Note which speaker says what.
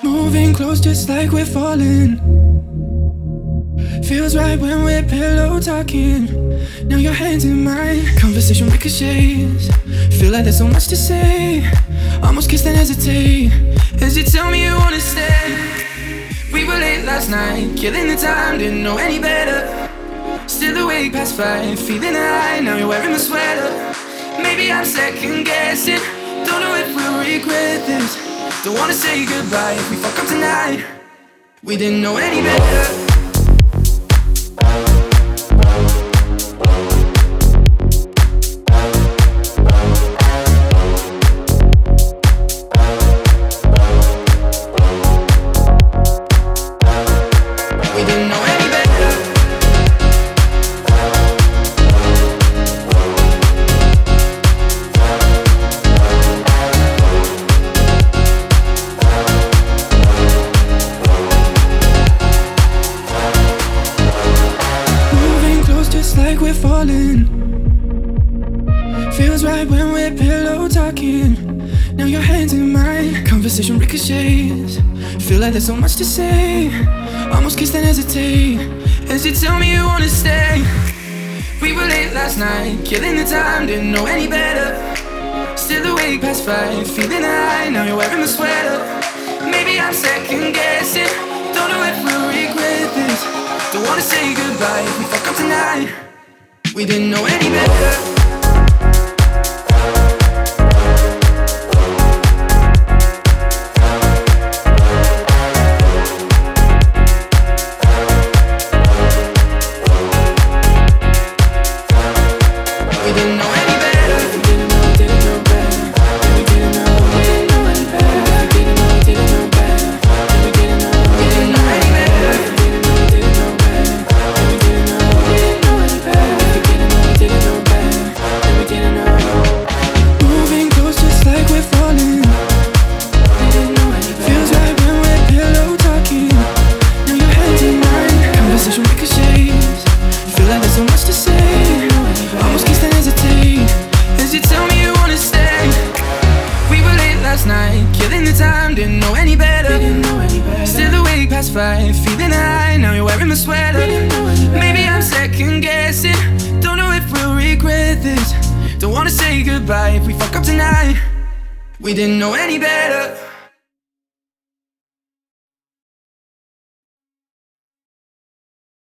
Speaker 1: Moving close just like we're falling. Feels right when we're pillow talking. Now your hands in mine. Conversation ricochets. Feel like there's so much to say. Almost kiss then hesitate. As you tell me you wanna stay. We were late last night, killing the time, didn't know any better. Still awake past 5, feeling high. Now you're wearing my sweater. Maybe I'm second guessing. Don't know if we'll regret this. Don't wanna say goodbye if we fuck up tonight. We didn't know any better. Like we're falling. Feels right when we're pillow talking. Now your hands in mine. Conversation ricochets. Feel like there's so much to say. Almost kiss then hesitate. As you tell me you wanna stay. We were late last night, killing the time, didn't know any better. Still awake past 5, feeling high. Now you're wearing my sweater. Maybe I'm second guessing. Don't know if we'll regret this. Don't wanna say goodbye if we fuck up tonight. We didn't know any better. Killing the time, didn't know any better. Still awake past 5, feeling high. Now you're wearing my sweater. Maybe I'm second guessing. Don't know if we'll regret this. Don't wanna say goodbye if we fuck up tonight. We didn't know any better.